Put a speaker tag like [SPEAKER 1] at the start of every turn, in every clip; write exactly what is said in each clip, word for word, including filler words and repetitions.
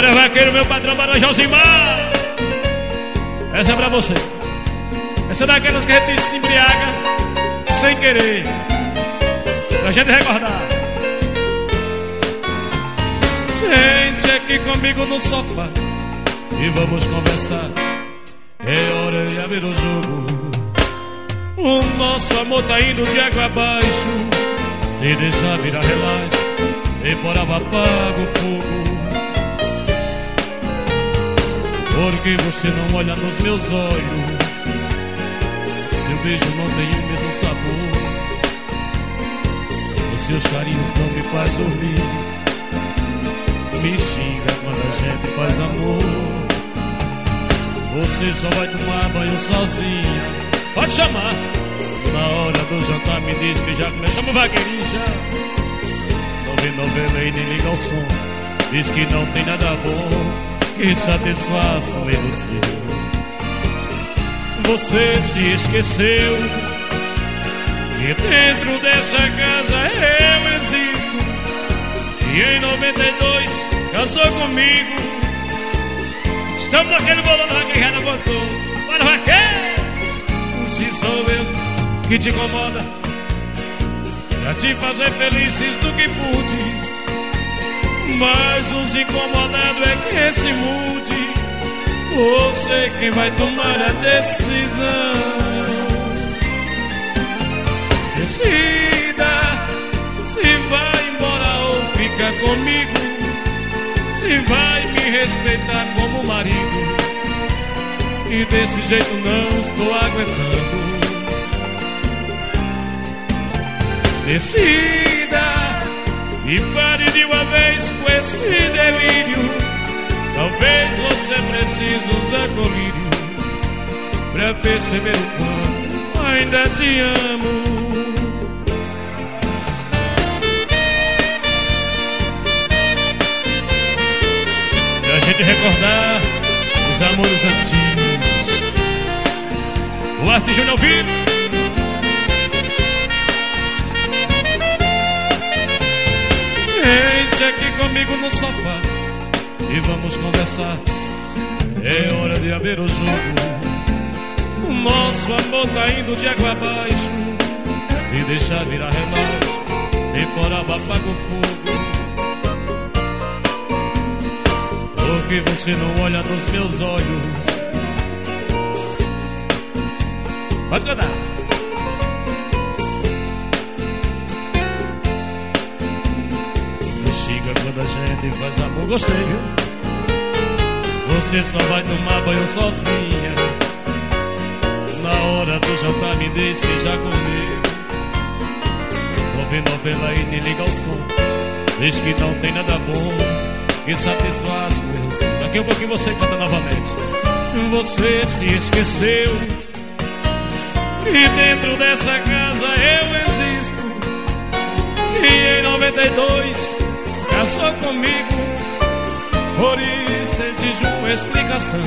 [SPEAKER 1] Bora vaqueiro, meu patrão, bora Josimar. Essa é pra você. Essa é daquelas que a gente se embriaga sem querer, pra gente recordar. Sente aqui comigo no sofá e vamos conversar. É hora de abrir o jogo. O nosso amor tá indo de água abaixo. Se deixar virar relaxo, temporal apaga o fogo. Porque você não olha nos meus olhos, seu beijo não tem o mesmo sabor, os seus carinhos não me faz dormir, me xinga quando a gente faz amor. Você só vai tomar banho sozinha, pode chamar. Na hora do jantar me diz que já comeu, chama o vaqueirinho já. Não vê novela e nem liga o som, diz que não tem nada bom que satisfaça o erro seu. Você se esqueceu que dentro dessa casa eu existo, e em noventa e dois casou comigo. Estamos naquele bolão lá que já não botou. Bora vaqueiro! Se sou eu que te incomoda, pra te fazer feliz fiz do que pude, mas os incomodados é que se mude. Você quem vai tomar a decisão. Decida se vai embora ou fica comigo, se vai me respeitar como marido. E desse jeito não estou aguentando. Decida e pare de uma vez com esse delírio. Talvez você precise usar colírio pra perceber o quanto ainda te amo. Pra gente recordar os amores antigos, o Arte Júnior Vivo. Sente aqui comigo no sofá e vamos conversar. É hora de abrir o jogo. O nosso amor tá indo de água abaixo. Se deixar virar relógio, temporal apaga o fogo. Porque você não olha nos meus olhos. Pode cantar. Me xinga quando a gente faz amor. Gostei, viu? Você só vai tomar banho sozinha. Na hora do jantar me diz que já comeu. Vou ver novela e nem liga o som, diz que não tem nada bom que satisfaça o erro seu. Daqui a um pouquinho você canta novamente. Você se esqueceu que dentro dessa casa eu existo, e em noventa e dois casou comigo. Por isso exijo uma explicação.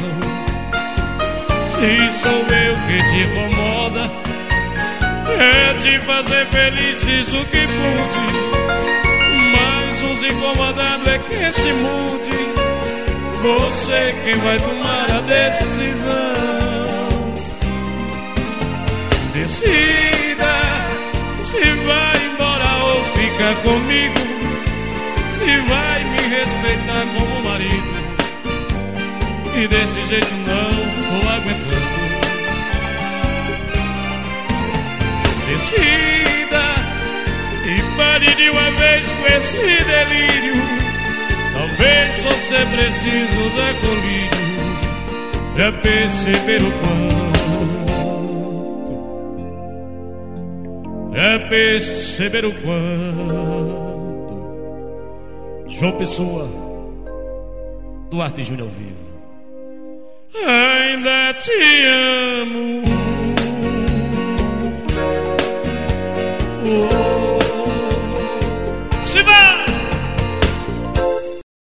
[SPEAKER 1] Se sou eu que te incomoda, é te fazer feliz, fiz o que pude, mas os incomodados é que se mude. Você quem vai tomar a decisão. Decida se vai embora ou fica comigo, se vai me respeitar como marido. E desse jeito não estou aguentando. Decida e pare de uma vez com esse delírio. Talvez você precise usar colírio pra perceber o quanto, pra perceber o quanto. João Pessoa, do Arte Júnior Vivo. Ainda te amo.